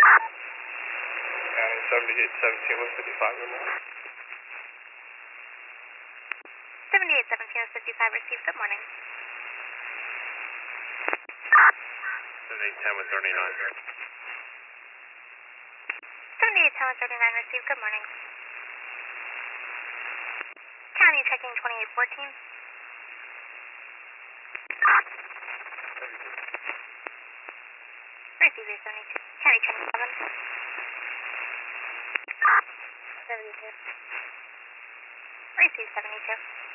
County 7817 with 55, good morning. 7817 with 55 received, good morning. 7810 with 39. 7810 with 39 received, good morning. County checking 2814. Receive 872. County checking 7. 72. Receive 72.